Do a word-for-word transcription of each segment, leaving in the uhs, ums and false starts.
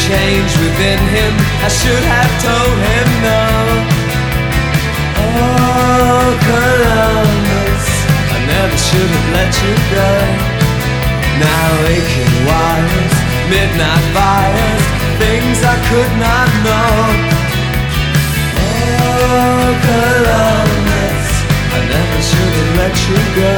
changed within him. I should have told him no. Oh, Columbus, I never should have let you go. Now aching wires, midnight fires, things I could not know. Oh, Columbus, I never should have let you go.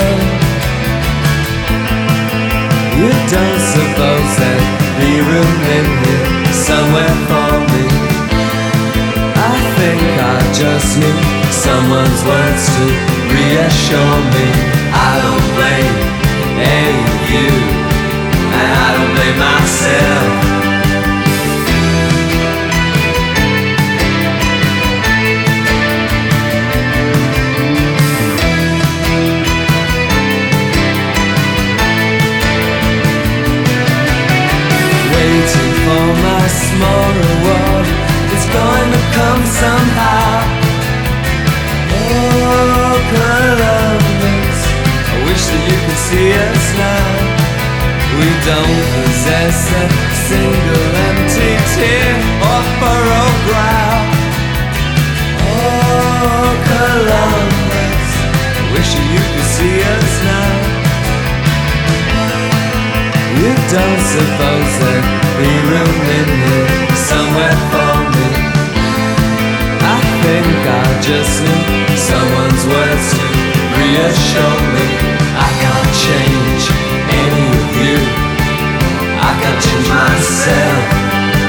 You don't suppose there'd be room in here somewhere for me? I think I just need someone's words to reassure me. I don't blame any of you, and I don't blame myself. Waiting for my small reward, it's going to come somehow. Oh, Columbus, I wish that you could see us now. We don't possess a single empty tear or furrowed brow. Oh, Columbus, I wish that you could see us now. You don't suppose there'd be room in here somewhere for me? I think I just need someone's words to reassure me. I can't change any of you, I can't change myself.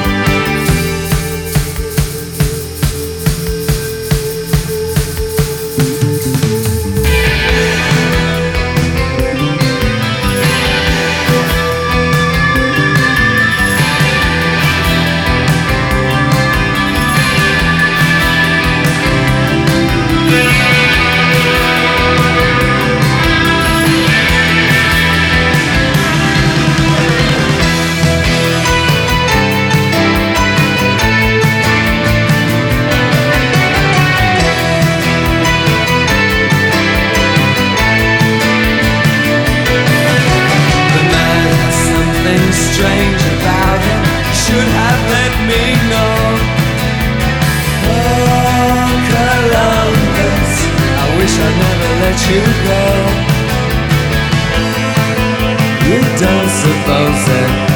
Strange about him, should have let me know. Oh, Columbus, I wish I'd never let you go. You don't suppose that